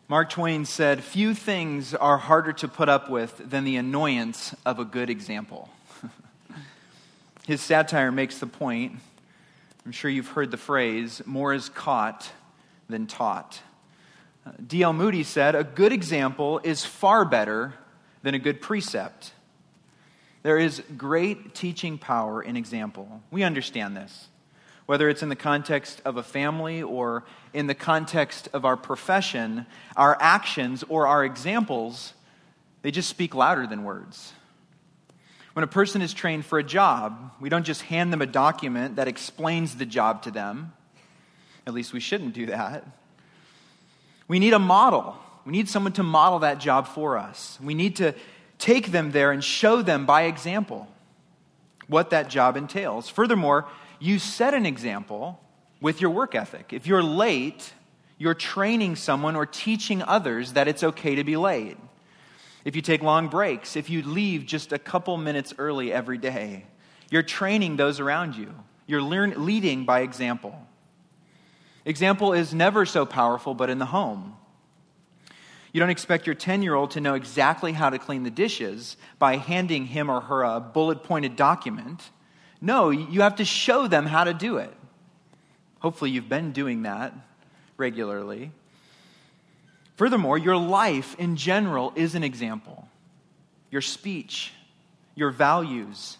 Mark Twain said, "Few things are harder to put up with than the annoyance of a good example." His satire makes the point, I'm sure you've heard the phrase, more is caught than taught. D.L. Moody said, "A good example is far better than a good precept." There is great teaching power in example. We understand this. Whether it's in the context of a family or in the context of our profession, our actions or our examples, they just speak louder than words. When a person is trained for a job, we don't just hand them a document that explains the job to them. At least we shouldn't do that. We need a model. We need someone to model that job for us. We need to take them there and show them by example what that job entails. Furthermore, you set an example with your work ethic. If you're late, you're training someone or teaching others that it's okay to be late. If you take long breaks, if you leave just a couple minutes early every day, you're training those around you. You're leading by example. Example is never so powerful, but in the home. You don't expect your 10-year-old to know exactly how to clean the dishes by handing him or her a bullet-pointed document. No, you have to show them how to do it. Hopefully you've been doing that regularly. Furthermore, your life in general is an example. Your speech, your values,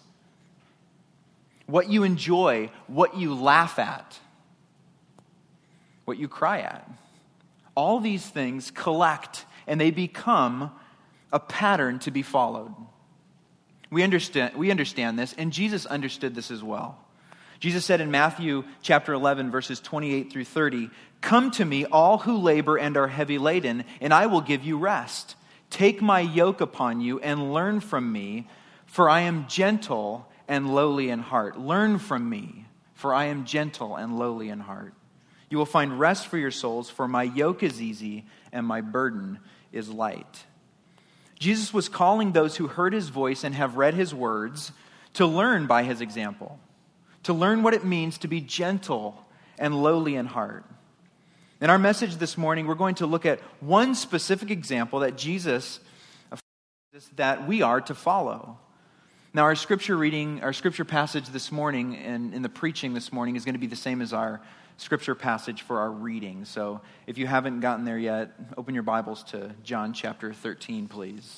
what you enjoy, what you laugh at, what you cry at. All these things collect and they become a pattern to be followed. We understand this, and Jesus understood this as well. Jesus said in Matthew chapter 11, verses 28 through 30, "Come to me, all who labor and are heavy laden, and I will give you rest. Take my yoke upon you and learn from me, for I am gentle and lowly in heart." Learn from me, for I am gentle and lowly in heart. You will find rest for your souls, for my yoke is easy and my burden is light. Jesus was calling those who heard his voice and have read his words to learn by his example, to learn what it means to be gentle and lowly in heart. In our message this morning, we're going to look at one specific example that Jesus that we are to follow. Now, our scripture passage this morning and in the preaching this morning is going to be the same as our scripture passage for our reading. So if you haven't gotten there yet, open your Bibles to John chapter 13, please.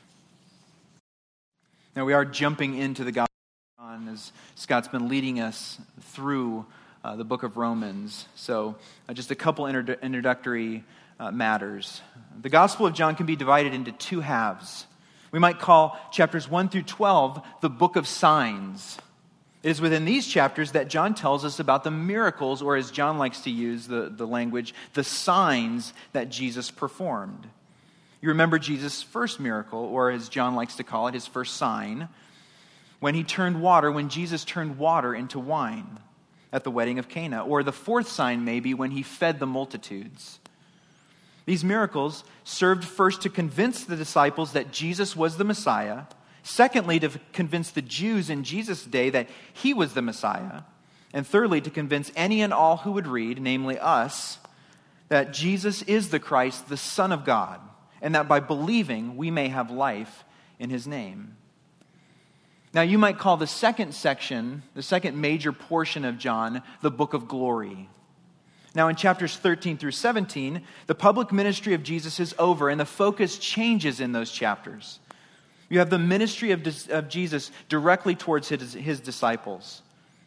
Now, we are jumping into the Gospel of John as Scott's been leading us through the book of Romans. So just a couple introductory matters. The Gospel of John can be divided into two halves. We might call chapters 1 through 12 the book of signs. It is within these chapters that John tells us about the miracles, or as John likes to use the language, the signs that Jesus performed. You remember Jesus' first miracle, or as John likes to call it, his first sign, when Jesus turned water into wine at the wedding of Cana. Or the fourth sign maybe when he fed the multitudes. These miracles served first to convince the disciples that Jesus was the Messiah. Secondly, to convince the Jews in Jesus' day that he was the Messiah. And thirdly, to convince any and all who would read, namely us, that Jesus is the Christ, the Son of God, and that by believing we may have life in his name. Now, you might call the second section, the second major portion of John, the book of glory. Now, in chapters 13 through 17, the public ministry of Jesus is over, and the focus changes in those chapters. You have the ministry of Jesus directly towards his disciples.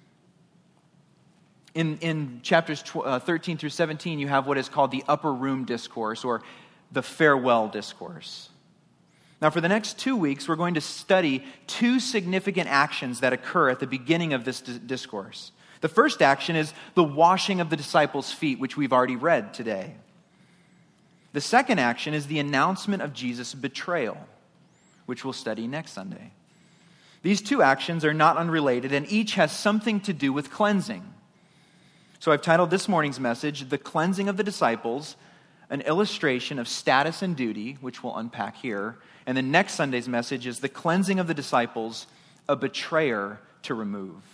In chapters 13 through 17, you have what is called the upper room discourse, or the farewell discourse. Now, for the next 2 weeks, we're going to study two significant actions that occur at the beginning of this discourse. The first action is the washing of the disciples' feet, which we've already read today. The second action is the announcement of Jesus' betrayal, which we'll study next Sunday. These two actions are not unrelated, and each has something to do with cleansing. So I've titled this morning's message, "The Cleansing of the Disciples," an illustration of status and duty, which we'll unpack here. And then next Sunday's message is "The Cleansing of the Disciples, a Betrayer to Remove."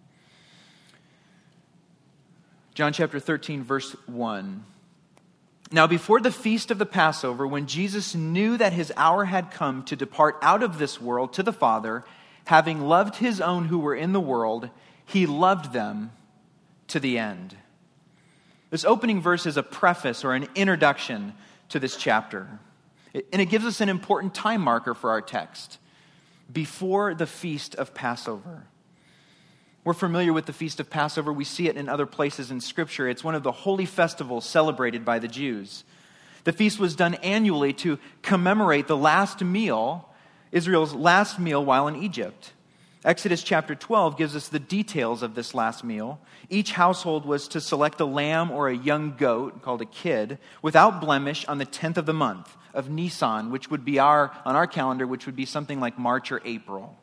John chapter 13, verse 1. Now before the feast of the Passover, when Jesus knew that his hour had come to depart out of this world to the Father, having loved his own who were in the world, he loved them to the end. This opening verse is a preface or an introduction to this chapter. And it gives us an important time marker for our text. Before the feast of Passover. We're familiar with the Feast of Passover. We see it in other places in Scripture. It's one of the holy festivals celebrated by the Jews. The feast was done annually to commemorate the last meal, Israel's last meal while in Egypt. Exodus chapter 12 gives us the details of this last meal. Each household was to select a lamb or a young goat, called a kid, without blemish on the 10th of the month of Nisan, which would be on our calendar, which would be something like March or April.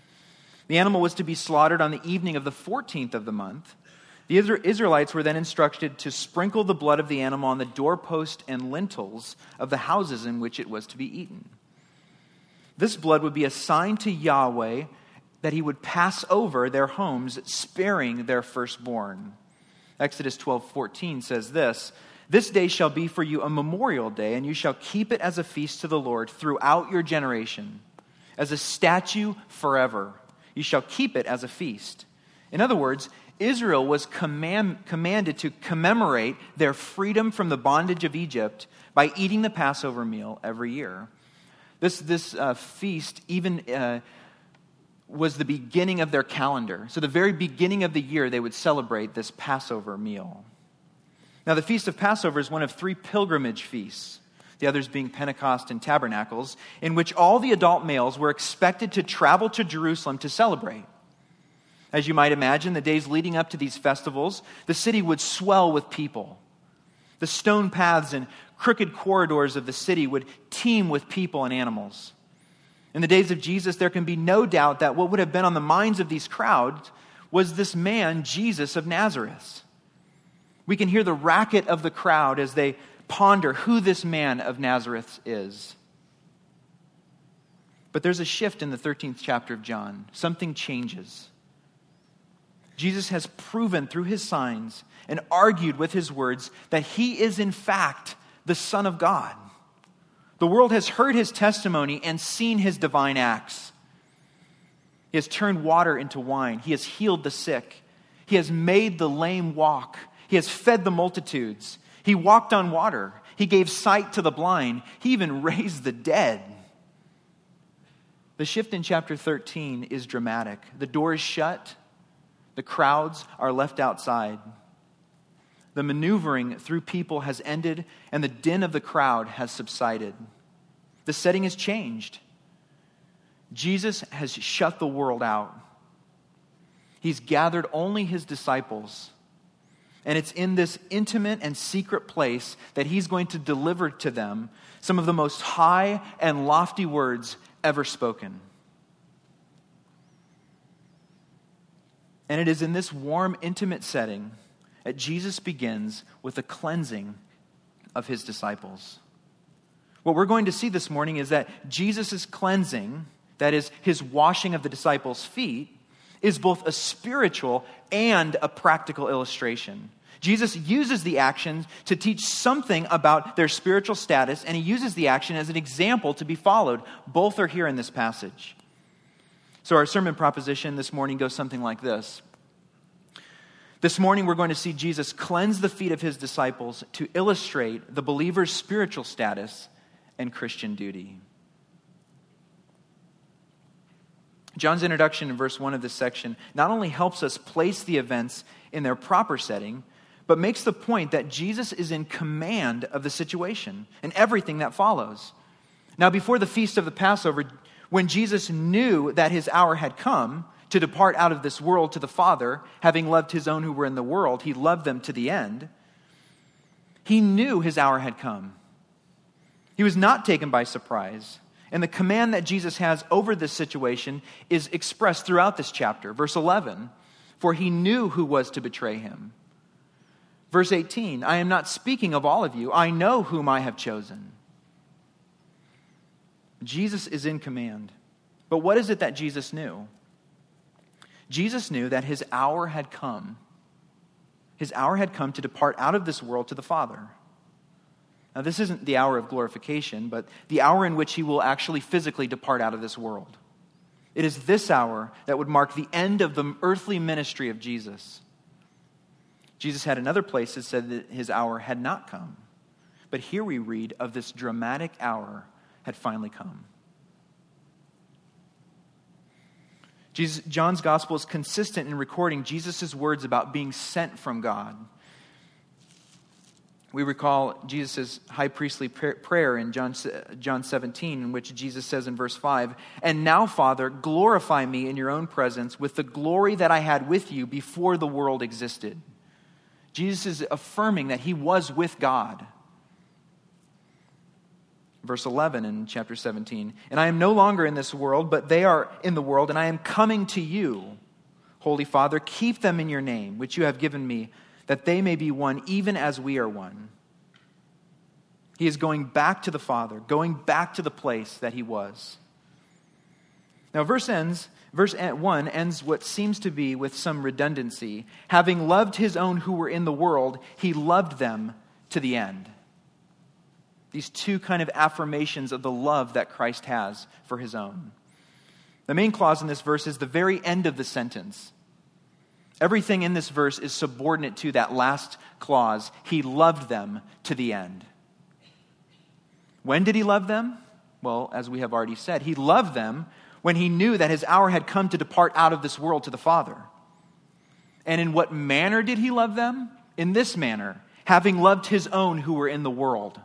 The animal was to be slaughtered on the evening of the 14th of the month. The Israelites were then instructed to sprinkle the blood of the animal on the doorpost and lintels of the houses in which it was to be eaten. This blood would be a sign to Yahweh that he would pass over their homes, sparing their firstborn. Exodus 12:14 says this, "This day shall be for you a memorial day, and you shall keep it as a feast to the Lord throughout your generation, as a statute forever. You shall keep it as a feast." In other words, Israel was commanded to commemorate their freedom from the bondage of Egypt by eating the Passover meal every year. This feast even was the beginning of their calendar. So the very beginning of the year, they would celebrate this Passover meal. Now, the Feast of Passover is one of 3 pilgrimage feasts, the others being Pentecost and Tabernacles, in which all the adult males were expected to travel to Jerusalem to celebrate. As you might imagine, the days leading up to these festivals, the city would swell with people. The stone paths and crooked corridors of the city would teem with people and animals. In the days of Jesus, there can be no doubt that what would have been on the minds of these crowds was this man, Jesus of Nazareth. We can hear the racket of the crowd as they ponder who this man of Nazareth is. But there's a shift in the 13th chapter of John. Something changes. Jesus has proven through his signs and argued with his words that he is in fact the Son of God. The world has heard his testimony and seen his divine acts. He has turned water into wine. He has healed the sick. He has made the lame walk. He has fed the multitudes. He walked on water. He gave sight to the blind. He even raised the dead. The shift in chapter 13 is dramatic. The door is shut. The crowds are left outside. The maneuvering through people has ended, and the din of the crowd has subsided. The setting has changed. Jesus has shut the world out. He's gathered only his disciples. And it's in this intimate and secret place that he's going to deliver to them some of the most high and lofty words ever spoken. And it is in this warm, intimate setting that Jesus begins with the cleansing of his disciples. What we're going to see this morning is that Jesus' cleansing, that is, his washing of the disciples' feet, is both a spiritual and a practical illustration. Jesus uses the action to teach something about their spiritual status, and he uses the action as an example to be followed. Both are here in this passage. So our sermon proposition this morning goes something like this. This morning we're going to see Jesus cleanse the feet of his disciples to illustrate the believer's spiritual status and Christian duty. John's introduction in verse 1 of this section not only helps us place the events in their proper setting, but makes the point that Jesus is in command of the situation and everything that follows. Now, before the feast of the Passover, when Jesus knew that his hour had come to depart out of this world to the Father, having loved his own who were in the world, he loved them to the end. He knew his hour had come. He was not taken by surprise. And the command that Jesus has over this situation is expressed throughout this chapter. Verse 11, for he knew who was to betray him. Verse 18, I am not speaking of all of you. I know whom I have chosen. Jesus is in command. But what is it that Jesus knew? Jesus knew that his hour had come. His hour had come to depart out of this world to the Father. Now, this isn't the hour of glorification, but the hour in which he will actually physically depart out of this world. It is this hour that would mark the end of the earthly ministry of Jesus. Jesus had in other places said that his hour had not come. But here we read of this dramatic hour had finally come. John's gospel is consistent in recording Jesus' words about being sent from God. We recall Jesus' high priestly prayer in John 17, in which Jesus says in verse 5, "And now, Father, glorify me in your own presence with the glory that I had with you before the world existed." Jesus is affirming that he was with God. Verse 11 in chapter 17, "And I am no longer in this world, but they are in the world, and I am coming to you. Holy Father, keep them in your name, which you have given me, that they may be one even as we are one." He is going back to the Father, going back to the place that he was. Now verse 1 ends what seems to be with some redundancy. "Having loved his own who were in the world, he loved them to the end." These two kind of affirmations of the love that Christ has for his own. The main clause in this verse is the very end of the sentence. Everything in this verse is subordinate to that last clause. He loved them to the end. When did he love them? Well, as we have already said, he loved them when he knew that his hour had come to depart out of this world to the Father. And in what manner did he love them? In this manner, having loved his own who were in the world.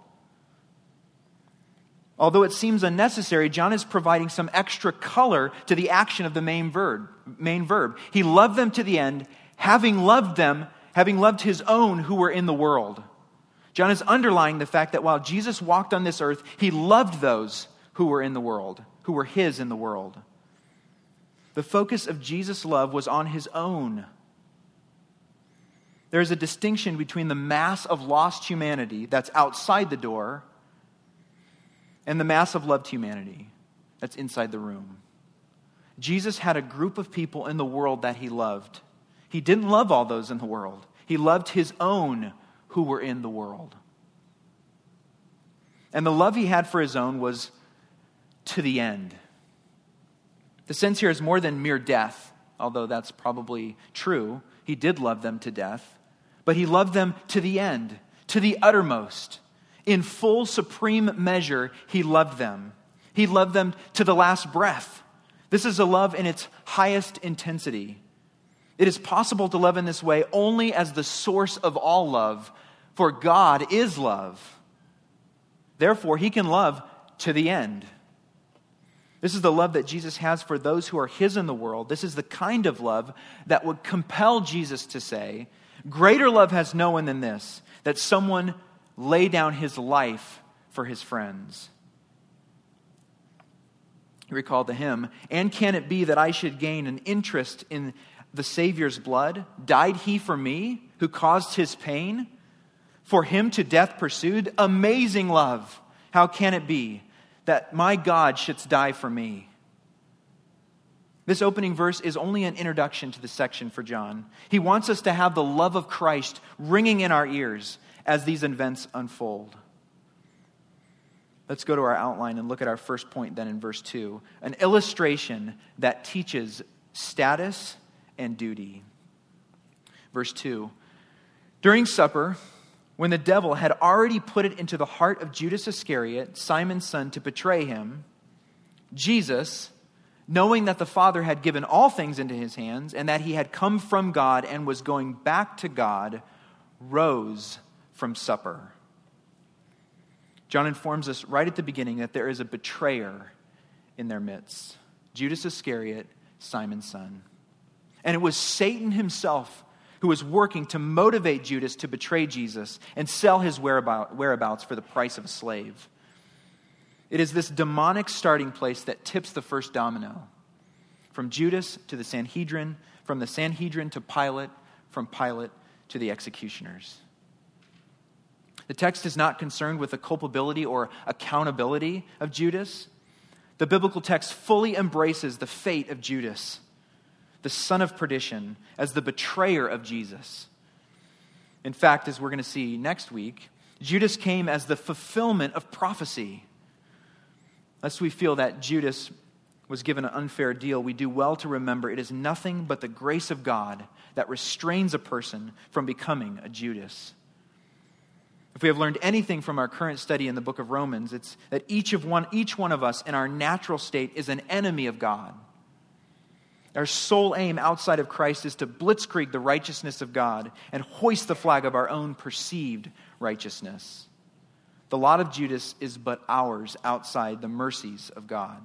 Although it seems unnecessary, John is providing some extra color to the action of the main verb. He loved them to the end, having loved his own who were in the world. John is underlying the fact that while Jesus walked on this earth, he loved those who were in the world, who were his in the world. The focus of Jesus' love was on his own. There is a distinction between the mass of lost humanity that's outside the door and the mass of loved humanity that's inside the room. Jesus had a group of people in the world that he loved. He didn't love all those in the world. He loved his own who were in the world. And the love he had for his own was to the end. The sense here is more than mere death, although that's probably true. He did love them to death, but he loved them to the end, to the uttermost. In full, supreme measure, he loved them. He loved them to the last breath. This is a love in its highest intensity. It is possible to love in this way only as the source of all love, for God is love. Therefore, he can love to the end. This is the love that Jesus has for those who are his in the world. This is the kind of love that would compel Jesus to say, "Greater love has no one than this, that someone lay down his life for his friends." You recall the hymn, "And can it be that I should gain an interest in the Savior's blood? Died he for me, who caused his pain? For him to death pursued? Amazing love! How can it be that my God shouldst die for me?" This opening verse is only an introduction to the section for John. He wants us to have the love of Christ ringing in our ears as these events unfold. Let's go to our outline and look at our first point then in verse 2. An illustration that teaches status and duty. Verse 2. During supper, when the devil had already put it into the heart of Judas Iscariot, Simon's son, to betray him, Jesus, knowing that the Father had given all things into his hands and that he had come from God and was going back to God, rose from supper. John informs us right at the beginning that there is a betrayer in their midst. Judas Iscariot, Simon's son. And it was Satan himself who was working to motivate Judas to betray Jesus and sell his whereabouts for the price of a slave. It is this demonic starting place that tips the first domino. From Judas to the Sanhedrin, from the Sanhedrin to Pilate, from Pilate to the executioners. The text is not concerned with the culpability or accountability of Judas. The biblical text fully embraces the fate of Judas, the son of perdition, as the betrayer of Jesus. In fact, as we're going to see next week, Judas came as the fulfillment of prophecy. Lest we feel that Judas was given an unfair deal, we do well to remember it is nothing but the grace of God that restrains a person from becoming a Judas. If we have learned anything from our current study in the book of Romans, it's that each one of us in our natural state is an enemy of God. Our sole aim outside of Christ is to blitzkrieg the righteousness of God and hoist the flag of our own perceived righteousness. The lot of Judas is but ours outside the mercies of God.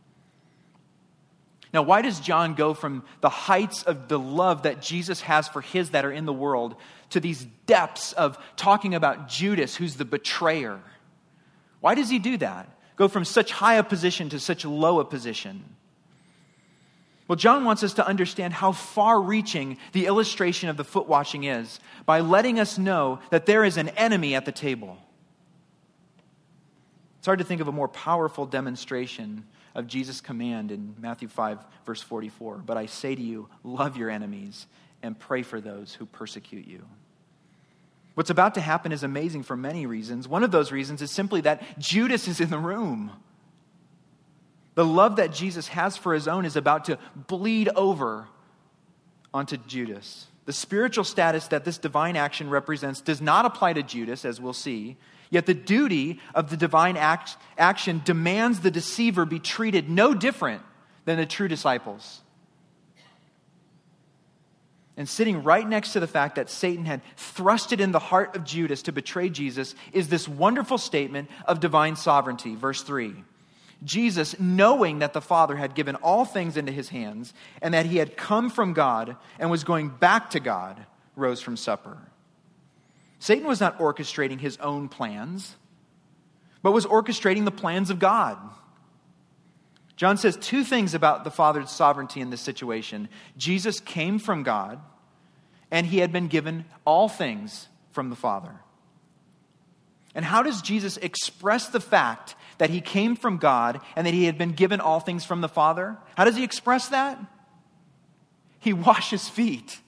Now, why does John go from the heights of the love that Jesus has for his that are in the world to these depths of talking about Judas, who's the betrayer? Why does he do that? Go from such high a position to such low a position? Well, John wants us to understand how far-reaching the illustration of the foot washing is by letting us know that there is an enemy at the table. It's hard to think of a more powerful demonstration of Jesus' command in Matthew 5, verse 44. But I say to you, love your enemies and pray for those who persecute you. What's about to happen is amazing for many reasons. One of those reasons is simply that Judas is in the room. The love that Jesus has for his own is about to bleed over onto Judas. The spiritual status that this divine action represents does not apply to Judas, as we'll see. Yet the duty of the divine action demands the deceiver be treated no different than the true disciples. And sitting right next to the fact that Satan had thrust it in the heart of Judas to betray Jesus is this wonderful statement of divine sovereignty. Verse 3. Jesus, knowing that the Father had given all things into his hands and that he had come from God and was going back to God, rose from supper. Satan was not orchestrating his own plans, but was orchestrating the plans of God. John says two things about the Father's sovereignty in this situation. Jesus came from God, and he had been given all things from the Father. And how does Jesus express the fact that he came from God and that he had been given all things from the Father? How does he express that? He washes feet.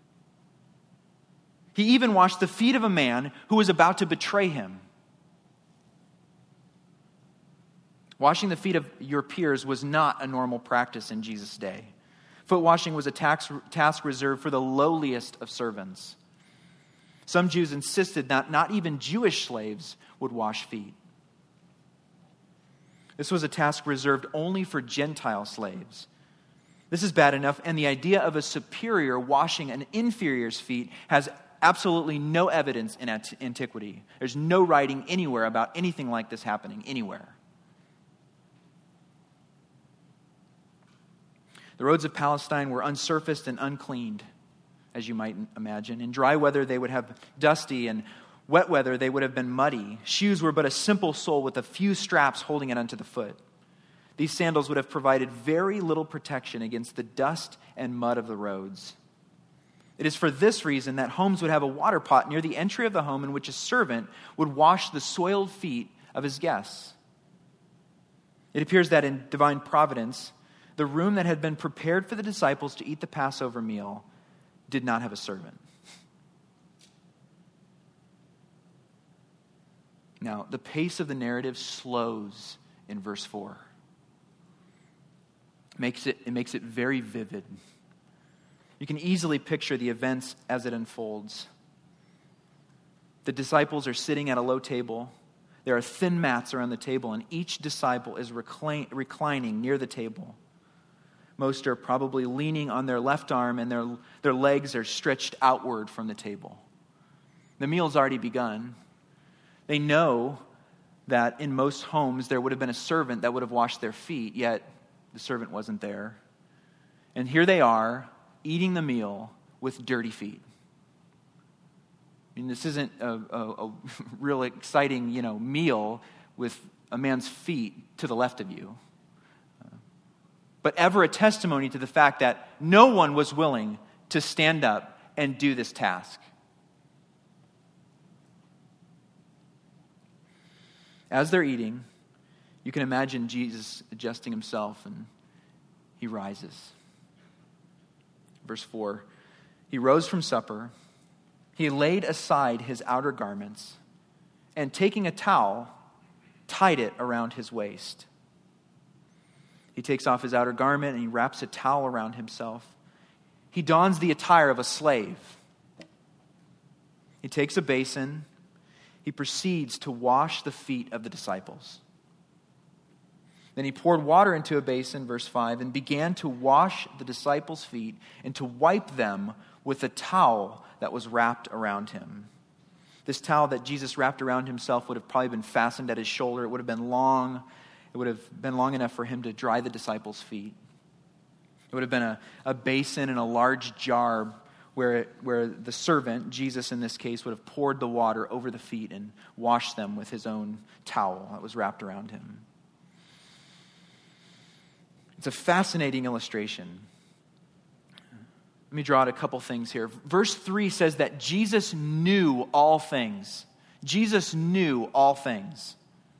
He even washed the feet of a man who was about to betray him. Washing the feet of your peers was not a normal practice in Jesus' day. Foot washing was a task reserved for the lowliest of servants. Some Jews insisted that not even Jewish slaves would wash feet. This was a task reserved only for Gentile slaves. This is bad enough, and the idea of a superior washing an inferior's feet has absolutely no evidence in antiquity. There's no writing anywhere about anything like this happening anywhere. The roads of Palestine were unsurfaced and uncleaned, as you might imagine. In dry weather, they would have dusty, and wet weather, they would have been muddy. Shoes were but a simple sole with a few straps holding it onto the foot. These sandals would have provided very little protection against the dust and mud of the roads. It is for this reason that homes would have a water pot near the entry of the home in which a servant would wash the soiled feet of his guests. It appears that in divine providence, the room that had been prepared for the disciples to eat the Passover meal did not have a servant. Now, the pace of the narrative slows in verse 4. It makes it very vivid. You can easily picture the events as it unfolds. The disciples are sitting at a low table. There are thin mats around the table, and each disciple is reclining near the table. Most are probably leaning on their left arm, and their legs are stretched outward from the table. The meal's already begun. They know that in most homes there would have been a servant that would have washed their feet, yet the servant wasn't there. And here they are, eating the meal with dirty feet. I mean, this isn't a real exciting, meal with a man's feet to the left of you. But ever a testimony to the fact that no one was willing to stand up and do this task. As they're eating, you can imagine Jesus adjusting himself, and he rises. Verse 4, he rose from supper. He laid aside his outer garments and taking a towel, tied it around his waist. He takes off his outer garment and he wraps a towel around himself. He dons the attire of a slave. He takes a basin. He proceeds to wash the feet of the disciples. Then he poured water into a basin, verse 5, and began to wash the disciples' feet and to wipe them with a towel that was wrapped around him. This towel that Jesus wrapped around himself would have probably been fastened at his shoulder. It would have been long. It would have been long enough for him to dry the disciples' feet. It would have been a basin in a large jar where the servant, Jesus in this case, would have poured the water over the feet and washed them with his own towel that was wrapped around him. It's a fascinating illustration. Let me draw out a couple things here. Verse 3 says that Jesus knew all things. Jesus knew all things.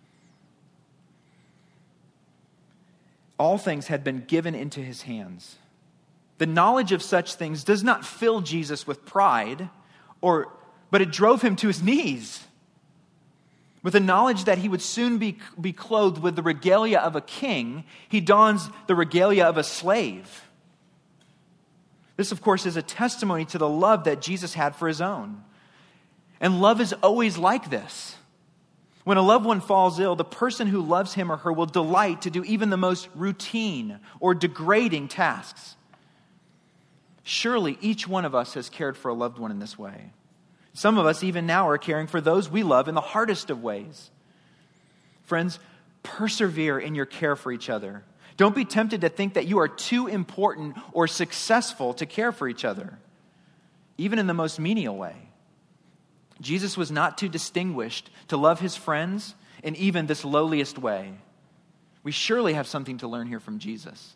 All things had been given into his hands. The knowledge of such things does not fill Jesus with pride, but it drove him to his knees. With the knowledge that he would soon be clothed with the regalia of a king, he dons the regalia of a slave. This, of course, is a testimony to the love that Jesus had for his own. And love is always like this. When a loved one falls ill, the person who loves him or her will delight to do even the most routine or degrading tasks. Surely each one of us has cared for a loved one in this way. Some of us even now are caring for those we love in the hardest of ways. Friends, persevere in your care for each other. Don't be tempted to think that you are too important or successful to care for each other, even in the most menial way. Jesus was not too distinguished to love his friends in even this lowliest way. We surely have something to learn here from Jesus.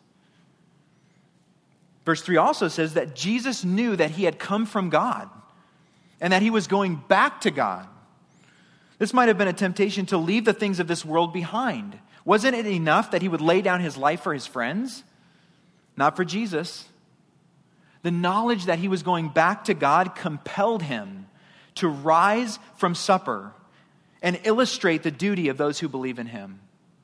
Verse 3 also says that Jesus knew that he had come from God and that he was going back to God. This might have been a temptation to leave the things of this world behind. Wasn't it enough that he would lay down his life for his friends? Not for Jesus. The knowledge that he was going back to God compelled him to rise from supper and illustrate the duty of those who believe in him.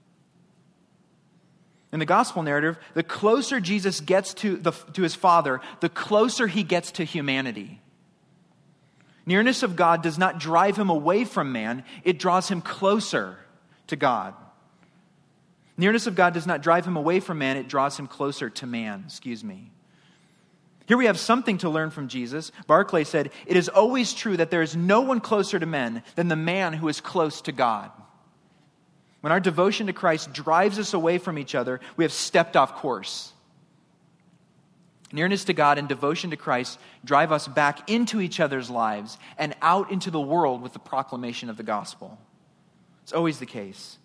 In the gospel narrative, the closer Jesus gets to his Father, the closer he gets to humanity. Nearness of God does not drive him away from man, it draws him closer to God. Nearness of God does not drive him away from man, it draws him closer to man. Here we have something to learn from Jesus. Barclay said, "It is always true that there is no one closer to men than the man who is close to God." When our devotion to Christ drives us away from each other, we have stepped off course. Nearness to God and devotion to Christ drive us back into each other's lives and out into the world with the proclamation of the gospel. It's always the case.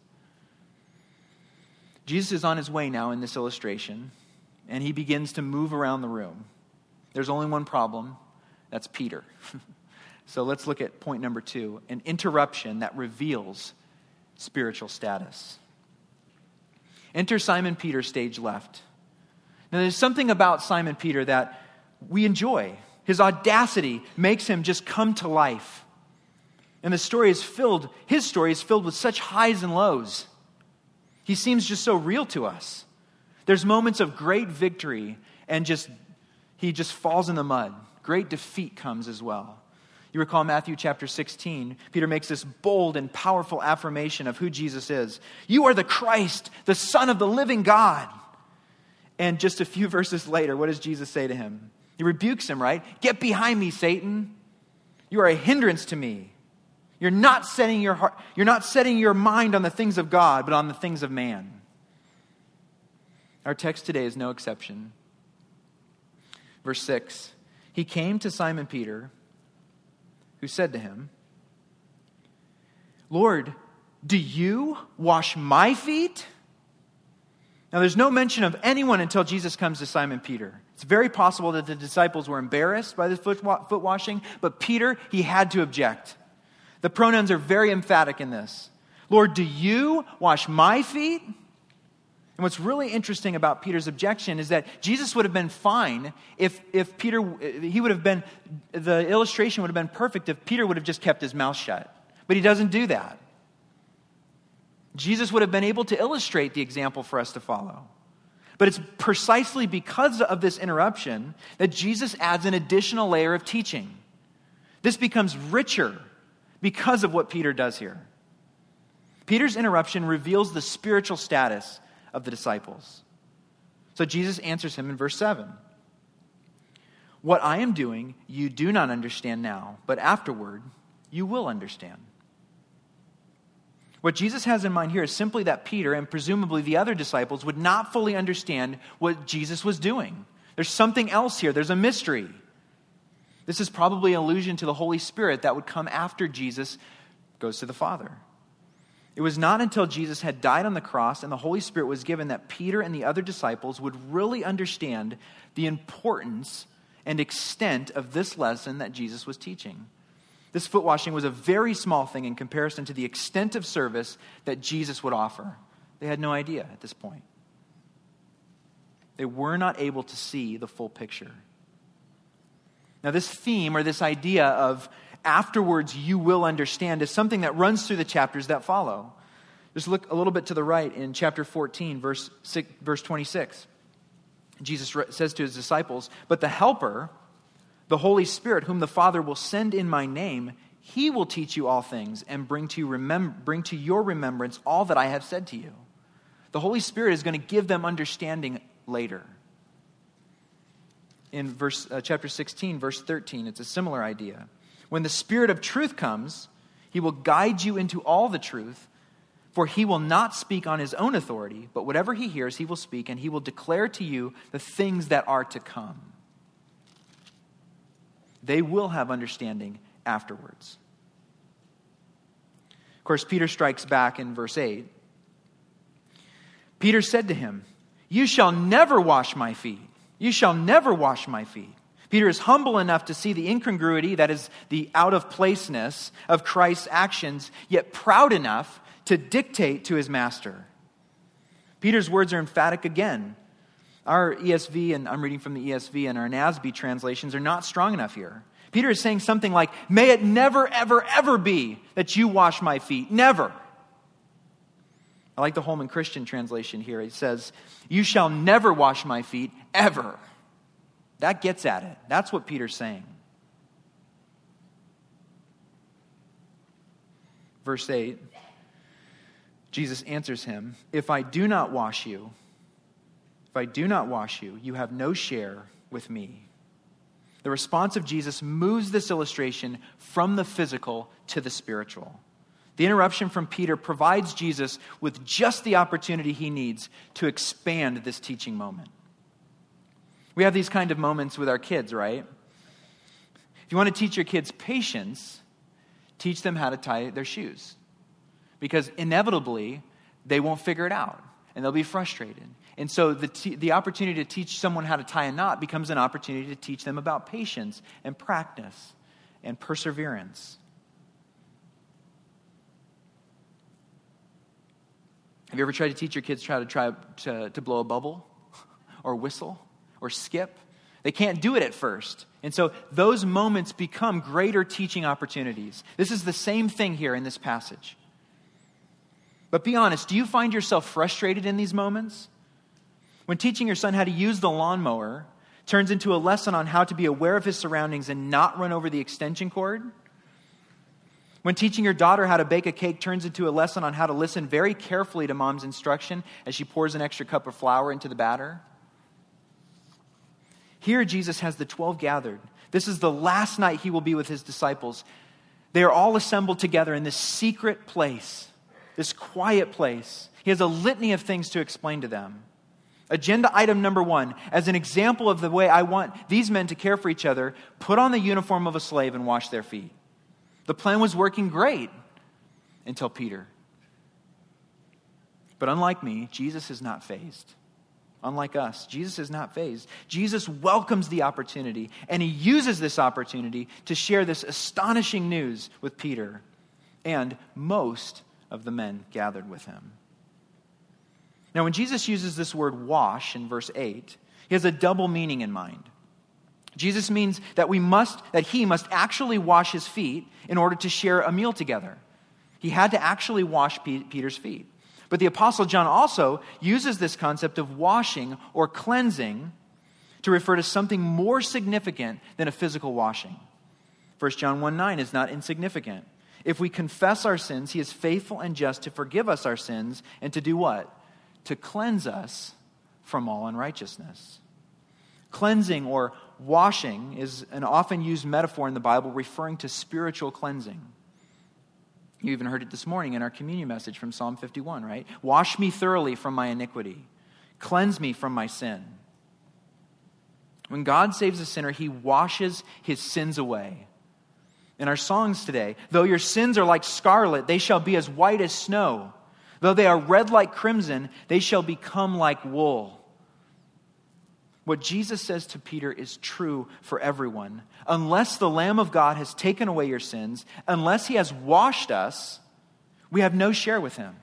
Jesus is on his way now in this illustration, and he begins to move around the room. There's only one problem. That's Peter. So let's look at point number 2, an interruption that reveals spiritual status. Enter Simon Peter, stage left. Now there's something about Simon Peter that we enjoy. His audacity makes him just come to life. And his story is filled with such highs and lows. He seems just so real to us. There's moments of great victory and he just falls in the mud. Great defeat comes as well. You recall Matthew chapter 16, Peter makes this bold and powerful affirmation of who Jesus is. "You are the Christ, the Son of the living God." And just a few verses later, what does Jesus say to him? He rebukes him, right? "Get behind me, Satan. You are a hindrance to me. You're not setting your mind on the things of God, but on the things of man." Our text today is no exception. Verse 6, he came to Simon Peter, who said to him, "Lord, do you wash my feet?" Now there's no mention of anyone until Jesus comes to Simon Peter. It's very possible that the disciples were embarrassed by the foot washing, but Peter, he had to object. The pronouns are very emphatic in this. "Lord, do you wash my feet?" And what's really interesting about Peter's objection is that Jesus would have been fine if Peter, the illustration would have been perfect if Peter would have just kept his mouth shut. But he doesn't do that. Jesus would have been able to illustrate the example for us to follow. But it's precisely because of this interruption that Jesus adds an additional layer of teaching. This becomes richer because of what Peter does here. Peter's interruption reveals the spiritual status of the disciples. So Jesus answers him in verse 7. What I am doing, you do not understand now, but afterward you will understand. What Jesus has in mind here is simply that Peter and presumably the other disciples would not fully understand what Jesus was doing. There's something else here. There's a mystery. This is probably an allusion to the Holy Spirit that would come after Jesus goes to the Father. It was not until Jesus had died on the cross and the Holy Spirit was given that Peter and the other disciples would really understand the importance and extent of this lesson that Jesus was teaching. This foot washing was a very small thing in comparison to the extent of service that Jesus would offer. They had no idea at this point. They were not able to see the full picture. Now, this theme or this idea of afterwards you will understand is something that runs through the chapters that follow. Just look a little bit to the right in chapter 14, verse 26. Jesus says to his disciples, "But the Helper, the Holy Spirit, whom the Father will send in my name, he will teach you all things and bring to your remembrance all that I have said to you." The Holy Spirit is going to give them understanding later. In chapter 16, verse 13, it's a similar idea. When the Spirit of truth comes, he will guide you into all the truth, for he will not speak on his own authority, but whatever he hears, he will speak, and he will declare to you the things that are to come. They will have understanding afterwards. Of course, Peter strikes back in verse 8. Peter said to him, "You shall never wash my feet. You shall never wash my feet." Peter is humble enough to see the incongruity, that is, the out-of-placeness of Christ's actions, yet proud enough to dictate to his master. Peter's words are emphatic again. Our ESV, and I'm reading from the ESV, and our NASB translations are not strong enough here. Peter is saying something like, "May it never, ever, ever be that you wash my feet. Never." I like the Holman Christian translation here. It says, "You shall never wash my feet, ever." That gets at it. That's what Peter's saying. Verse 8, Jesus answers him, if I do not wash you, you have no share with me." The response of Jesus moves this illustration from the physical to the spiritual. The interruption from Peter provides Jesus with just the opportunity he needs to expand this teaching moment. We have these kind of moments with our kids, right? If you want to teach your kids patience, teach them how to tie their shoes. Because inevitably, they won't figure it out, and they'll be frustrated. And so the opportunity to teach someone how to tie a knot becomes an opportunity to teach them about patience and practice and perseverance. Have you ever tried to teach your kids how to blow a bubble or whistle or skip? They can't do it at first. And so those moments become greater teaching opportunities. This is the same thing here in this passage. But be honest, do you find yourself frustrated in these moments? When teaching your son how to use the lawnmower turns into a lesson on how to be aware of his surroundings and not run over the extension cord? When teaching your daughter how to bake a cake turns into a lesson on how to listen very carefully to mom's instruction as she pours an extra cup of flour into the batter? Here Jesus has the 12 gathered. This is the last night he will be with his disciples. They are all assembled together in this secret place, this quiet place. He has a litany of things to explain to them. Agenda item number 1, as an example of the way I want these men to care for each other, put on the uniform of a slave and wash their feet. The plan was working great until Peter. But unlike me, Jesus is not fazed. Unlike us, Jesus is not fazed. Jesus welcomes the opportunity, and he uses this opportunity to share this astonishing news with Peter and most of the men gathered with him. Now, when Jesus uses this word wash in verse 8, he has a double meaning in mind. Jesus means that he must actually wash his feet in order to share a meal together. He had to actually wash Peter's feet. But the Apostle John also uses this concept of washing or cleansing to refer to something more significant than a physical washing. 1 John 1:9 is not insignificant. If we confess our sins, he is faithful and just to forgive us our sins and to do what? To cleanse us from all unrighteousness. Cleansing or washing is an often used metaphor in the Bible referring to spiritual cleansing. You even heard it this morning in our communion message from Psalm 51, right? Wash me thoroughly from my iniquity. Cleanse me from my sin. When God saves a sinner, he washes his sins away. In our songs today, though your sins are like scarlet, they shall be as white as snow. Though they are red like crimson, they shall become like wool. What Jesus says to Peter is true for everyone. Unless the Lamb of God has taken away your sins, unless he has washed us, we have no share with him.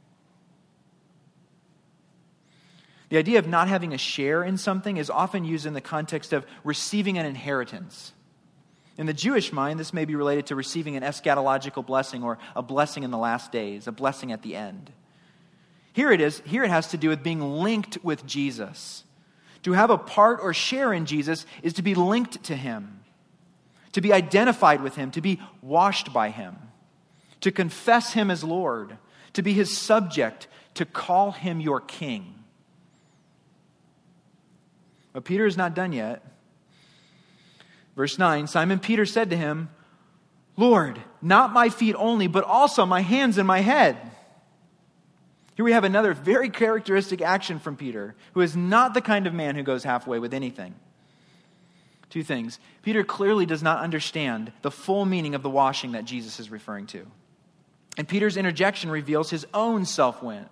The idea of not having a share in something is often used in the context of receiving an inheritance. In the Jewish mind, this may be related to receiving an eschatological blessing or a blessing in the last days, a blessing at the end. Here it has to do with being linked with Jesus. To have a part or share in Jesus is to be linked to him, to be identified with him, to be washed by him, to confess him as Lord, to be his subject, to call him your king. But Peter is not done yet. Verse 9, Simon Peter said to him, Lord, not my feet only, but also my hands and my head. Here we have another very characteristic action from Peter, who is not the kind of man who goes halfway with anything. Two things. Peter clearly does not understand the full meaning of the washing that Jesus is referring to. And Peter's interjection reveals his own self-will.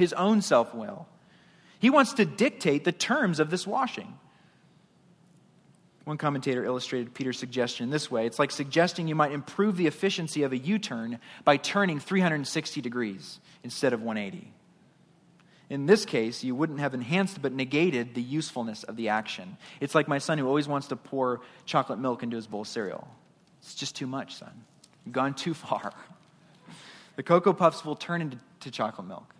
He wants to dictate the terms of this washing. One commentator illustrated Peter's suggestion this way. It's like suggesting you might improve the efficiency of a U-turn by turning 360 degrees instead of 180. In this case, you wouldn't have enhanced but negated the usefulness of the action. It's like my son who always wants to pour chocolate milk into his bowl of cereal. It's just too much, son. You've gone too far. The Cocoa Puffs will turn into chocolate milk.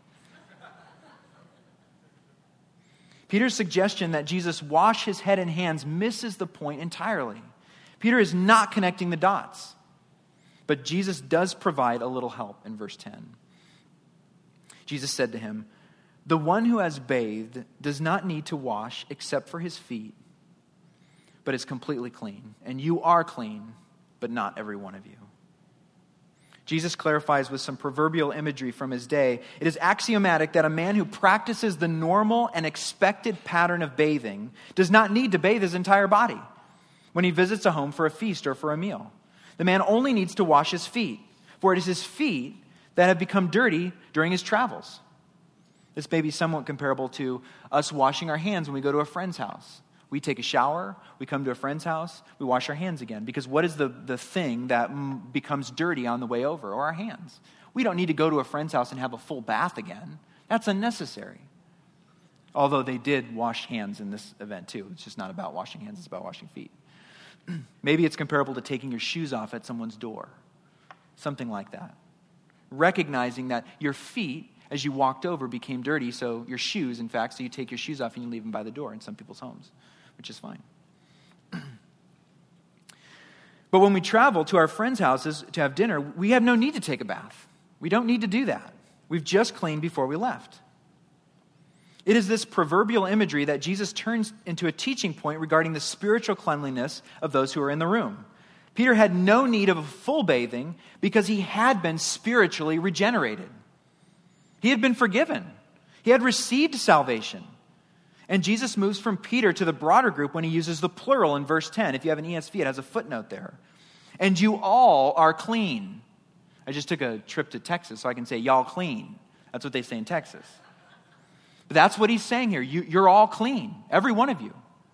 Peter's suggestion that Jesus wash his head and hands misses the point entirely. Peter is not connecting the dots. But Jesus does provide a little help in verse 10. Jesus said to him, the one who has bathed does not need to wash except for his feet, but is completely clean. And you are clean, but not every one of you. Jesus clarifies with some proverbial imagery from his day. It is axiomatic that a man who practices the normal and expected pattern of bathing does not need to bathe his entire body when he visits a home for a feast or for a meal. The man only needs to wash his feet, for it is his feet that have become dirty during his travels. This may be somewhat comparable to us washing our hands when we go to a friend's house. We take a shower, we come to a friend's house, we wash our hands again. Because what is the thing that becomes dirty on the way over? Or our hands. We don't need to go to a friend's house and have a full bath again. That's unnecessary. Although they did wash hands in this event too. It's just not about washing hands, it's about washing feet. Maybe it's comparable to taking your shoes off at someone's door. Something like that. Recognizing that your feet, as you walked over, became dirty, so your shoes, in fact, so you take your shoes off and you leave them by the door in some people's homes, which is fine. But when we travel to our friends' houses to have dinner, we have no need to take a bath. We don't need to do that. We've just cleaned before we left. It is this proverbial imagery that Jesus turns into a teaching point regarding the spiritual cleanliness of those who are in the room. Peter had no need of a full bathing because he had been spiritually regenerated. He had been forgiven. He had received salvation. And Jesus moves from Peter to the broader group when he uses the plural in verse 10. If you have an ESV, it has a footnote there. And you all are clean. I just took a trip to Texas, so I can say, y'all clean. That's what they say in Texas. But that's what he's saying here. You're all clean, every one of you.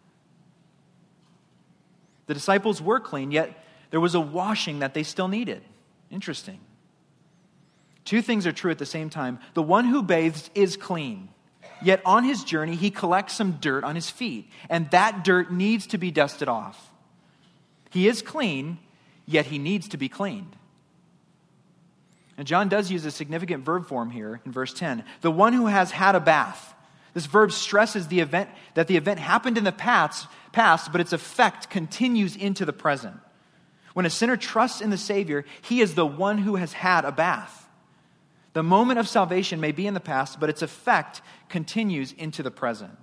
The disciples were clean, yet there was a washing that they still needed. Interesting. Two things are true at the same time. The one who bathes is clean. Yet on his journey, he collects some dirt on his feet. And that dirt needs to be dusted off. He is clean, yet he needs to be cleaned. And John does use a significant verb form here in verse 10. The one who has had a bath. This verb stresses the event happened in the past, but its effect continues into the present. When a sinner trusts in the Savior, he is the one who has had a bath. The moment of salvation may be in the past, but its effect continues into the present.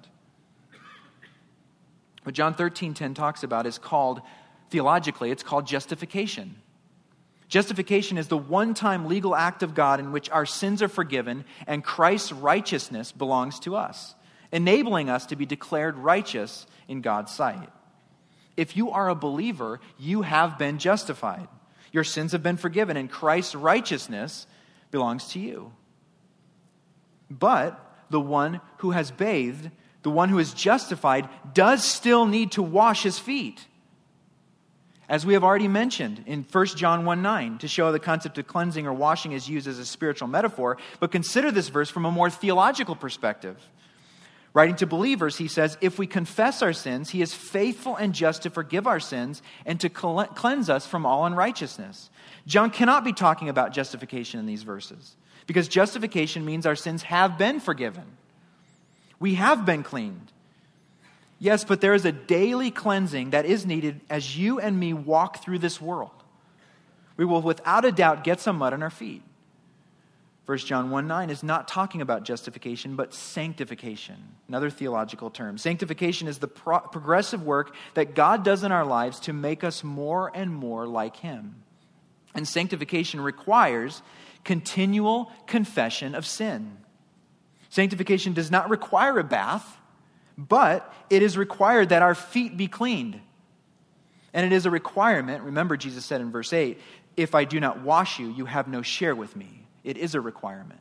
What John 13:10 talks about is called, theologically, it's called justification. Justification is the one-time legal act of God in which our sins are forgiven and Christ's righteousness belongs to us, enabling us to be declared righteous in God's sight. If you are a believer, you have been justified. Your sins have been forgiven and Christ's righteousness belongs to you. But the one who has bathed, the one who is justified, does still need to wash his feet. As we have already mentioned in 1 John 1:9, to show the concept of cleansing or washing is used as a spiritual metaphor, but consider this verse from a more theological perspective. Writing to believers, he says, if we confess our sins, he is faithful and just to forgive our sins and to cleanse us from all unrighteousness. John cannot be talking about justification in these verses, because justification means our sins have been forgiven. We have been cleaned. Yes, but there is a daily cleansing that is needed as you and me walk through this world. We will without a doubt get some mud on our feet. 1 John 1:9 is not talking about justification, but sanctification, another theological term. Sanctification is the progressive work that God does in our lives to make us more and more like Him. And sanctification requires continual confession of sin. Sanctification does not require a bath, but it is required that our feet be cleaned. And it is a requirement, remember Jesus said in verse 8, if I do not wash you, you have no share with me. It is a requirement.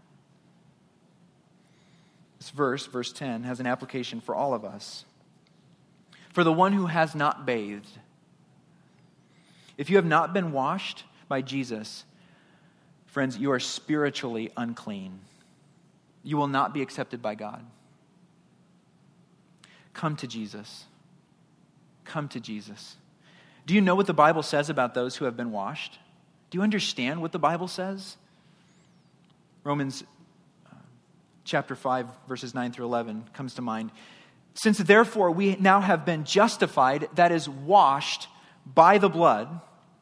This verse 10, has an application for all of us. For the one who has not bathed, if you have not been washed by Jesus, friends, you are spiritually unclean. You will not be accepted by God. Come to Jesus. Come to Jesus. Do you know what the Bible says about those who have been washed? Do you understand what the Bible says? Romans chapter 5, verses 9 through 11 comes to mind. Since therefore we now have been justified, that is, washed by the blood,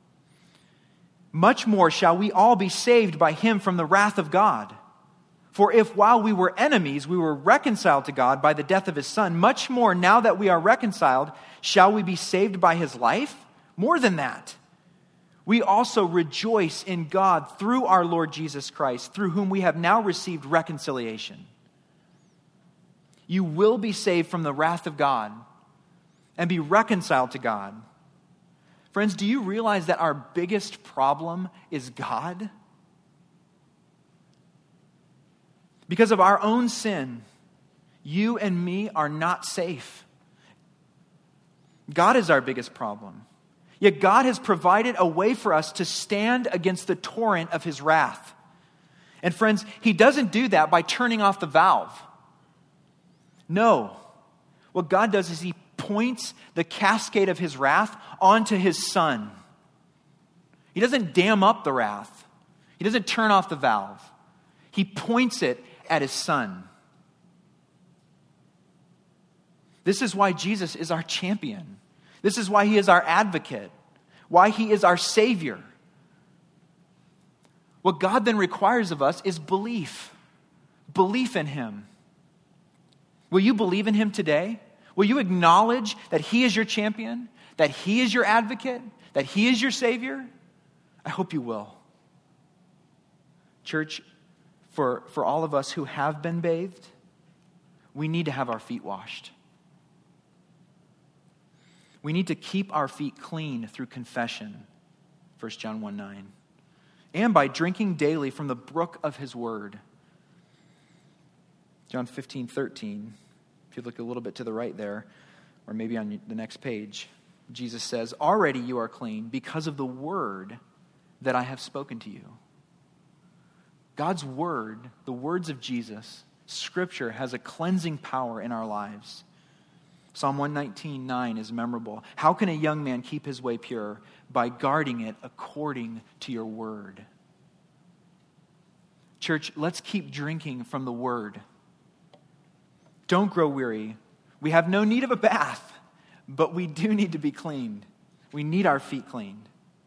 much more shall we all be saved by him from the wrath of God. For if while we were enemies, we were reconciled to God by the death of his Son, much more now that we are reconciled, shall we be saved by his life? More than that, we also rejoice in God through our Lord Jesus Christ, through whom we have now received reconciliation. You will be saved from the wrath of God and be reconciled to God. Friends, do you realize that our biggest problem is God? Because of our own sin, you and me are not safe. God is our biggest problem. Yet God has provided a way for us to stand against the torrent of his wrath. And friends, he doesn't do that by turning off the valve. No. What God does is he points the cascade of his wrath onto his Son. He doesn't dam up the wrath. He doesn't turn off the valve. He points it at his Son. This is why Jesus is our champion. This is why he is our advocate, why he is our Savior. What God then requires of us is belief. Belief in him. Will you believe in him today? Will you acknowledge that he is your champion, that he is your advocate, that he is your Savior? I hope you will. Church, for all of us who have been bathed, we need to have our feet washed. We need to keep our feet clean through confession, 1 John 1:9, and by drinking daily from the brook of his word. John 15:13, if you look a little bit to the right there, or maybe on the next page, Jesus says, already you are clean because of the word that I have spoken to you. God's word, the words of Jesus, Scripture, has a cleansing power in our lives. Psalm 119:9 is memorable. How can a young man keep his way pure? By guarding it according to your word. Church, let's keep drinking from the Word. Don't grow weary. We have no need of a bath, but we do need to be cleaned. We need our feet cleaned.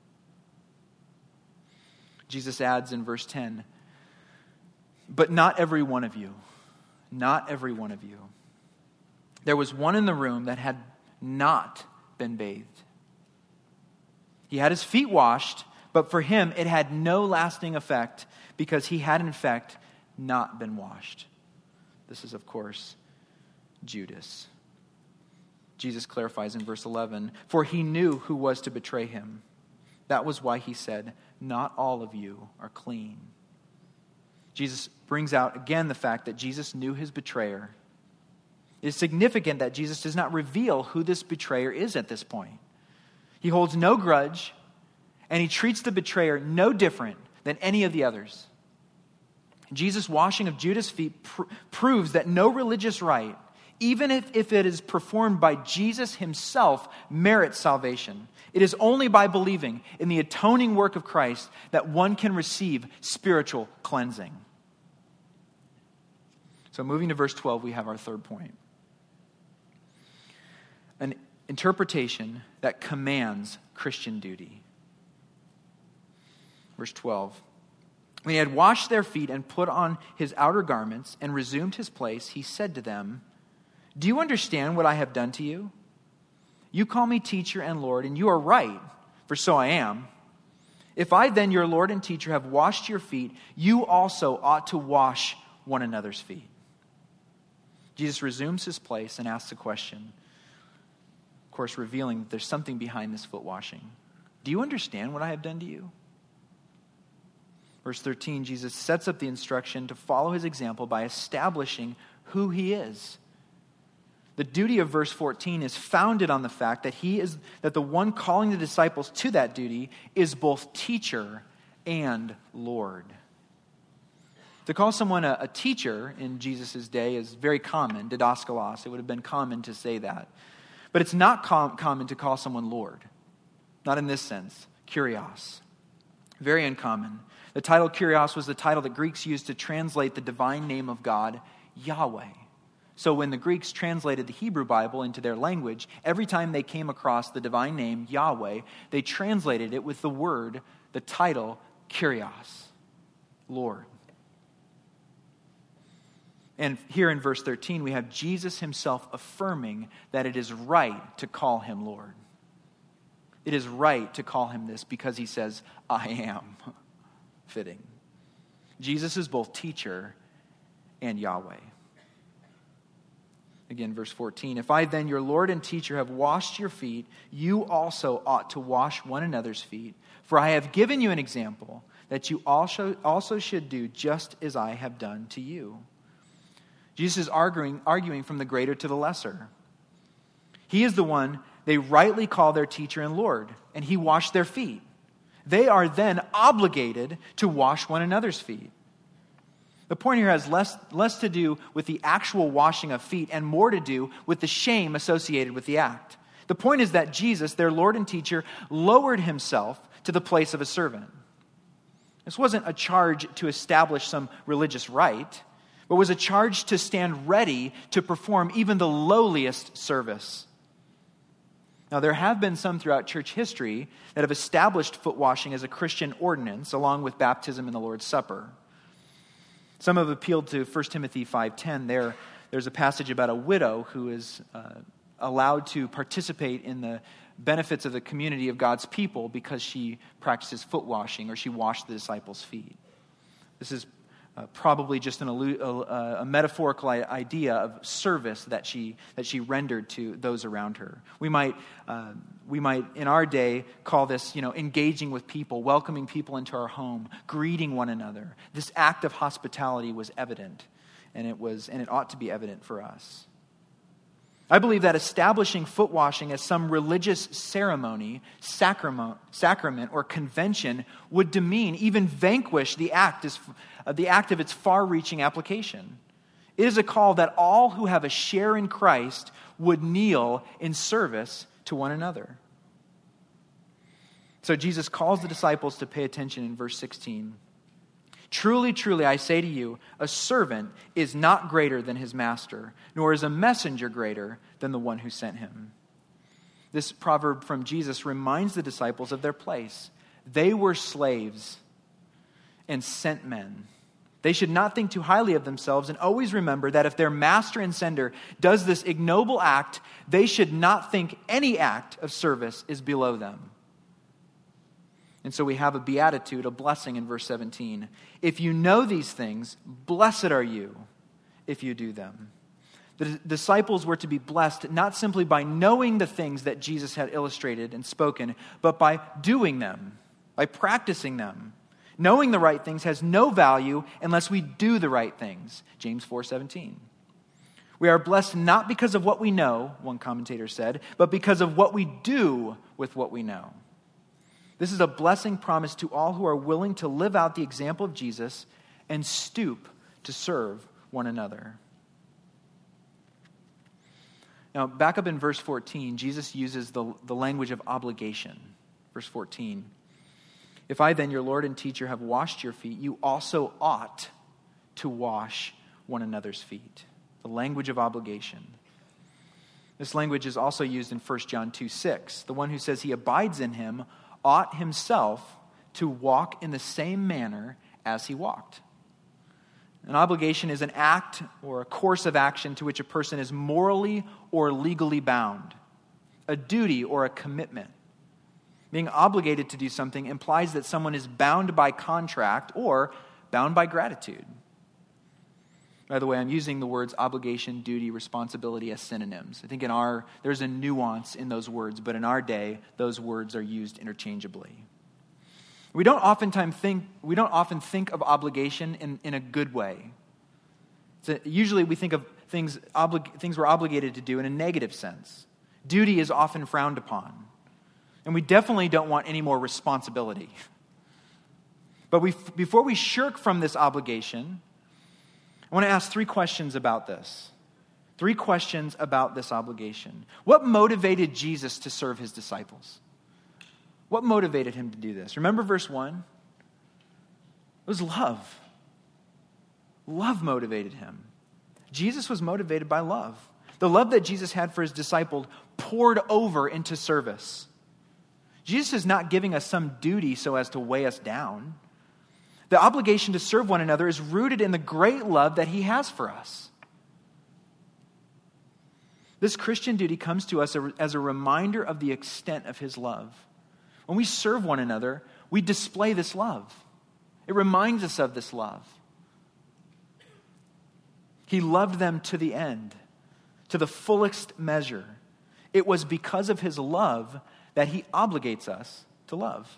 Jesus adds in verse 10, but not every one of you. Not every one of you. There was one in the room that had not been bathed. He had his feet washed, but for him it had no lasting effect because he had in fact not been washed. This is, of course, Judas. Jesus clarifies in verse 11, for he knew who was to betray him. That was why he said, not all of you are clean. Jesus brings out again the fact that Jesus knew his betrayer. It is significant that Jesus does not reveal who this betrayer is at this point. He holds no grudge, and he treats the betrayer no different than any of the others. Jesus' washing of Judas' feet proves that no religious rite, even if it is performed by Jesus himself, merits salvation. It is only by believing in the atoning work of Christ that one can receive spiritual cleansing. So moving to verse 12, we have our third point. An interpretation that commands Christian duty. Verse 12. When he had washed their feet and put on his outer garments and resumed his place, he said to them, do you understand what I have done to you? You call me teacher and Lord, and you are right, for so I am. If I then, your Lord and teacher, have washed your feet, you also ought to wash one another's feet. Jesus resumes his place and asks a question, of course, revealing that there's something behind this foot washing. Do you understand what I have done to you? Verse 13, Jesus sets up the instruction to follow his example by establishing who he is. The duty of verse 14 is founded on the fact that the one calling the disciples to that duty is both teacher and Lord. To call someone a teacher in Jesus' day is very common, didaskalos. It would have been common to say that. But it's not common to call someone Lord. Not in this sense. Kyrios. Very uncommon. The title Kyrios was the title that Greeks used to translate the divine name of God, Yahweh. So when the Greeks translated the Hebrew Bible into their language, every time they came across the divine name, Yahweh, they translated it with the title, Kyrios, Lord. And here in verse 13, we have Jesus himself affirming that it is right to call him Lord. It is right to call him this because he says, I am. Fitting. Jesus is both teacher and Yahweh. Again, verse 14, if I then, your Lord and teacher, have washed your feet, you also ought to wash one another's feet. For I have given you an example that you also should do just as I have done to you. Jesus is arguing from the greater to the lesser. He is the one they rightly call their teacher and Lord, and he washed their feet. They are then obligated to wash one another's feet. The point here has less to do with the actual washing of feet and more to do with the shame associated with the act. The point is that Jesus, their Lord and teacher, lowered himself to the place of a servant. This wasn't a charge to establish some religious rite, but was a charge to stand ready to perform even the lowliest service. Now, there have been some throughout church history that have established foot washing as a Christian ordinance along with baptism and the Lord's Supper. Some have appealed to 1 Timothy 5:10. There's a passage about a widow who is allowed to participate in the benefits of the community of God's people because she practices foot washing or she washed the disciples' feet. This is probably just a metaphorical idea of service that she rendered to those around her. We might in our day call this, engaging with people, welcoming people into our home, greeting one another. This act of hospitality was evident, and it ought to be evident for us. I believe that establishing foot washing as some religious ceremony, sacrament, or convention would demean, even vanquish the act of its far-reaching application. It is a call that all who have a share in Christ would kneel in service to one another. So Jesus calls the disciples to pay attention in verse 16. Truly, truly, I say to you, a servant is not greater than his master, nor is a messenger greater than the one who sent him." This proverb from Jesus reminds the disciples of their place. They were slaves and sent men. They should not think too highly of themselves, and always remember that if their master and sender does this ignoble act, they should not think any act of service is below them. And so we have a beatitude, a blessing in verse 17. If you know these things, blessed are you if you do them. The disciples were to be blessed not simply by knowing the things that Jesus had illustrated and spoken, but by doing them, by practicing them. Knowing the right things has no value unless we do the right things. James 4:17. We are blessed not because of what we know, one commentator said, but because of what we do with what we know. This is a blessing promised to all who are willing to live out the example of Jesus and stoop to serve one another. Now, back up in verse 14, Jesus uses the language of obligation. Verse 14. If I then, your Lord and teacher, have washed your feet, you also ought to wash one another's feet. The language of obligation. This language is also used in 1 John 2:6. The one who says he abides in him ought himself to walk in the same manner as he walked. An obligation is an act or a course of action to which a person is morally or legally bound. A duty or a commitment. Being obligated to do something implies that someone is bound by contract or bound by gratitude. By the way, I'm using the words obligation, duty, responsibility as synonyms. I think there's a nuance in those words, but in our day, those words are used interchangeably. We don't often think of obligation in a good way. Usually we think of things we're obligated to do in a negative sense. Duty is often frowned upon. And we definitely don't want any more responsibility. But before we shirk from this obligation, I want to ask 3 questions about this. 3 questions about this obligation. What motivated Jesus to serve his disciples? What motivated him to do this? Remember verse 1? It was love. Love motivated him. Jesus was motivated by love. The love that Jesus had for his disciples poured over into service. Jesus is not giving us some duty so as to weigh us down. The obligation to serve one another is rooted in the great love that he has for us. This Christian duty comes to us as a reminder of the extent of his love. When we serve one another, we display this love. It reminds us of this love. He loved them to the end, to the fullest measure. It was because of his love that he obligates us to love.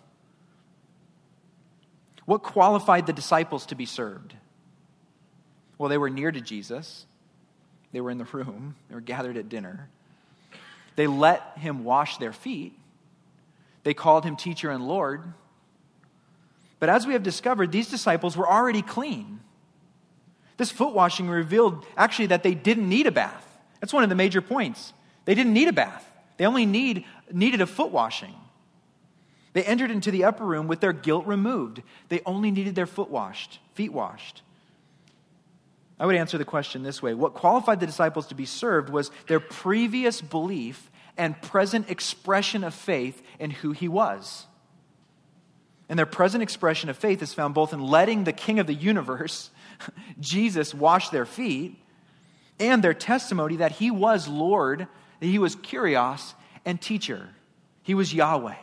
What qualified the disciples to be served? Well, they were near to Jesus. They were in the room. They were gathered at dinner. They let him wash their feet. They called him teacher and Lord. But as we have discovered, these disciples were already clean. This foot washing revealed actually that they didn't need a bath. That's one of the major points. They didn't need a bath. They only needed a foot washing. They entered into the upper room with their guilt removed. They only needed their feet washed. I would answer the question this way. What qualified the disciples to be served was their previous belief and present expression of faith in who he was. And their present expression of faith is found both in letting the King of the universe, Jesus, wash their feet, and their testimony that he was Lord, that he was Kyrios and teacher. He was Yahweh.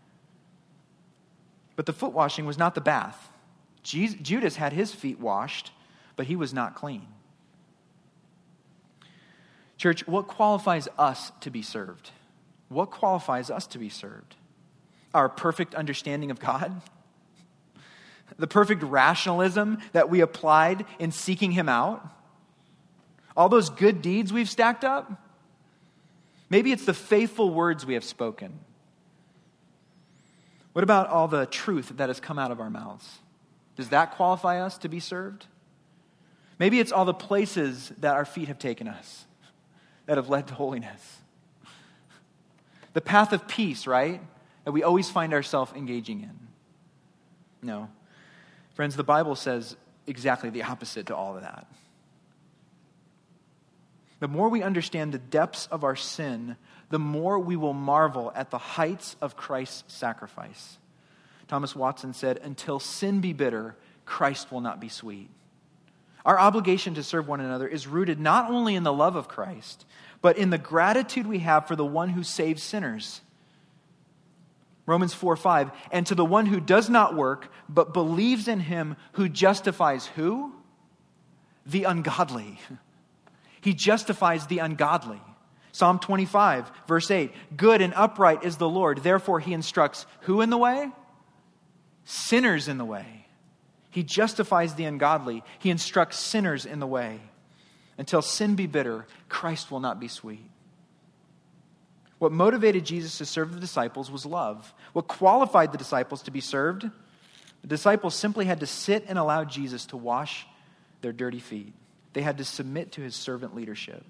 But the foot washing was not the bath. Judas had his feet washed, but he was not clean. Church, what qualifies us to be served? What qualifies us to be served? Our perfect understanding of God? The perfect rationalism that we applied in seeking him out? All those good deeds we've stacked up? Maybe it's the faithful words we have spoken. What about all the truth that has come out of our mouths? Does that qualify us to be served? Maybe it's all the places that our feet have taken us that have led to holiness. The path of peace, right? That we always find ourselves engaging in. No. Friends, the Bible says exactly the opposite to all of that. The more we understand the depths of our sin, the more we will marvel at the heights of Christ's sacrifice. Thomas Watson said, "Until sin be bitter, Christ will not be sweet." Our obligation to serve one another is rooted not only in the love of Christ, but in the gratitude we have for the one who saves sinners. Romans 4:5, "And to the one who does not work, but believes in him who justifies" who? The ungodly. He justifies the ungodly. Psalm 25, verse 8, "Good and upright is the Lord, therefore he instructs" who in the way? Sinners in the way. He justifies the ungodly. He instructs sinners in the way. Until sin be bitter, Christ will not be sweet. What motivated Jesus to serve the disciples was love. What qualified the disciples to be served? The disciples simply had to sit and allow Jesus to wash their dirty feet. They had to submit to his servant leadership.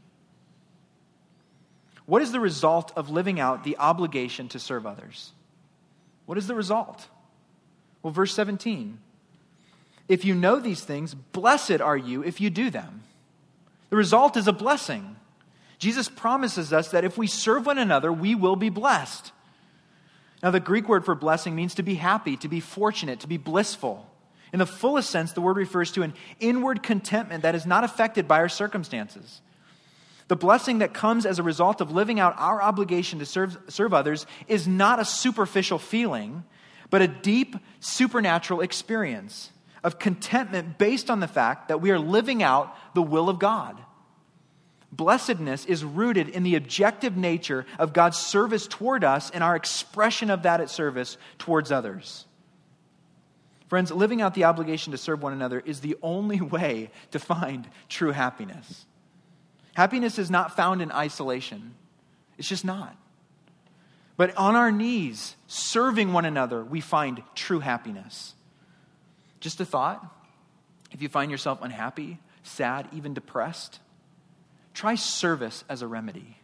What is the result of living out the obligation to serve others? What is the result? Well, verse 17. "If you know these things, blessed are you if you do them." The result is a blessing. Jesus promises us that if we serve one another, we will be blessed. Now, the Greek word for blessing means to be happy, to be fortunate, to be blissful. In the fullest sense, the word refers to an inward contentment that is not affected by our circumstances. The blessing that comes as a result of living out our obligation to serve others is not a superficial feeling, but a deep supernatural experience of contentment based on the fact that we are living out the will of God. Blessedness is rooted in the objective nature of God's service toward us and our expression of that at service towards others. Friends, living out the obligation to serve one another is the only way to find true happiness. Happiness is not found in isolation. It's just not. But on our knees, serving one another, we find true happiness. Just a thought, if you find yourself unhappy, sad, even depressed, try service as a remedy.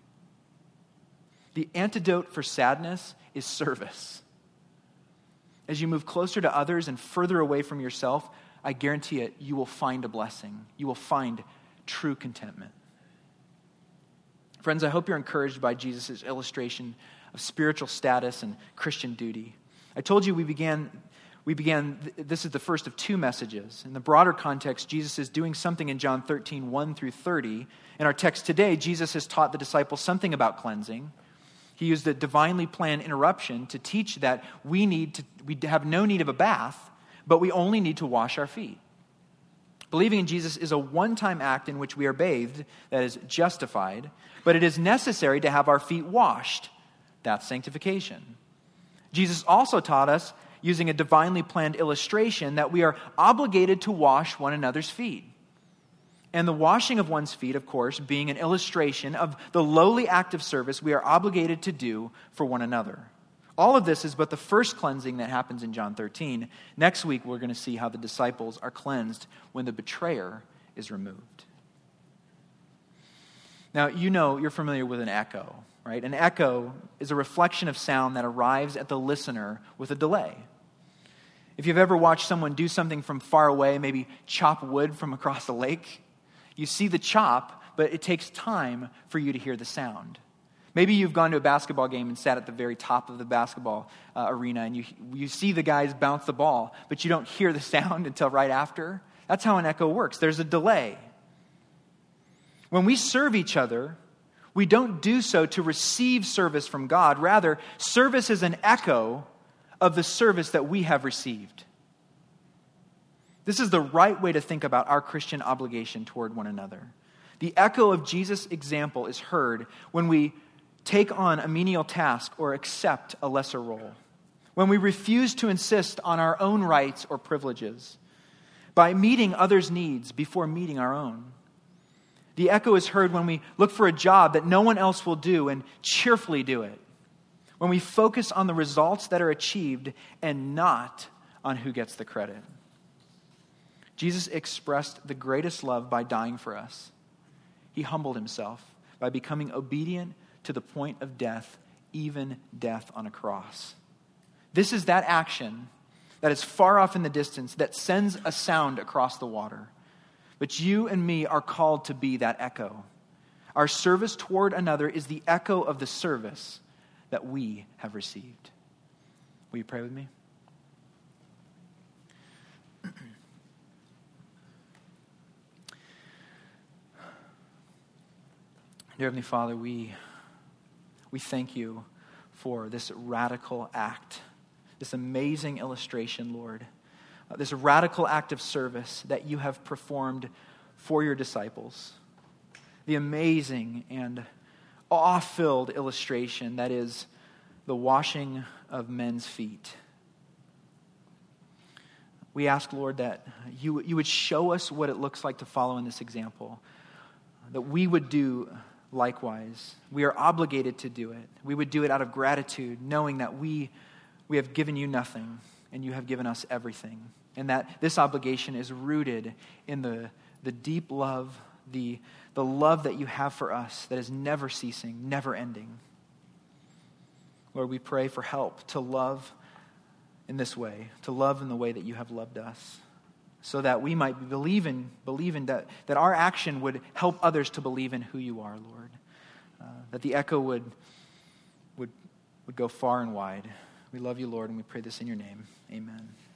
The antidote for sadness is service. As you move closer to others and further away from yourself, I guarantee it, you will find a blessing. You will find true contentment. Friends, I hope you're encouraged by Jesus' illustration of spiritual status and Christian duty. I told you we began, this is the first of two messages. In the broader context, Jesus is doing something in John 13, 1 through 30. In our text today, Jesus has taught the disciples something about cleansing. He used a divinely planned interruption to teach that we have no need of a bath, but we only need to wash our feet. Believing in Jesus is a one-time act in which we are bathed, that is justified, but it is necessary to have our feet washed. That's sanctification. Jesus also taught us, using a divinely planned illustration, that we are obligated to wash one another's feet. And the washing of one's feet, of course, being an illustration of the lowly act of service we are obligated to do for one another. All of this is but the first cleansing that happens in John 13. Next week, we're going to see how the disciples are cleansed when the betrayer is removed. Now, you're familiar with an echo, right? An echo is a reflection of sound that arrives at the listener with a delay. If you've ever watched someone do something from far away, maybe chop wood from across a lake, you see the chop, but it takes time for you to hear the sound. Maybe you've gone to a basketball game and sat at the very top of the basketball arena and you see the guys bounce the ball, but you don't hear the sound until right after. That's how an echo works. There's a delay. When we serve each other, we don't do so to receive service from God. Rather, service is an echo of the service that we have received. This is the right way to think about our Christian obligation toward one another. The echo of Jesus' example is heard when we take on a menial task or accept a lesser role, when we refuse to insist on our own rights or privileges, by meeting others' needs before meeting our own. The echo is heard when we look for a job that no one else will do and cheerfully do it, when we focus on the results that are achieved and not on who gets the credit. Jesus expressed the greatest love by dying for us. He humbled himself by becoming obedient to the point of death, even death on a cross. This is that action that is far off in the distance, that sends a sound across the water. But you and me are called to be that echo. Our service toward another is the echo of the service that we have received. Will you pray with me? Dear Heavenly Father, we thank you for this radical act, this amazing illustration, Lord, this radical act of service that you have performed for your disciples. The amazing and awe-filled illustration that is the washing of men's feet. We ask, Lord, that you would show us what it looks like to follow in this example, that we would do likewise. We are obligated to do it. We would do it out of gratitude, knowing that we have given you nothing and you have given us everything. And that this obligation is rooted in the deep love, the love that you have for us that is never ceasing, never ending. Lord, we pray for help to love in this way, to love in the way that you have loved us, so that we might believe in that our action would help others to believe in who you are, Lord. That the echo would go far and wide. We love you, Lord, and we pray this in your name. Amen.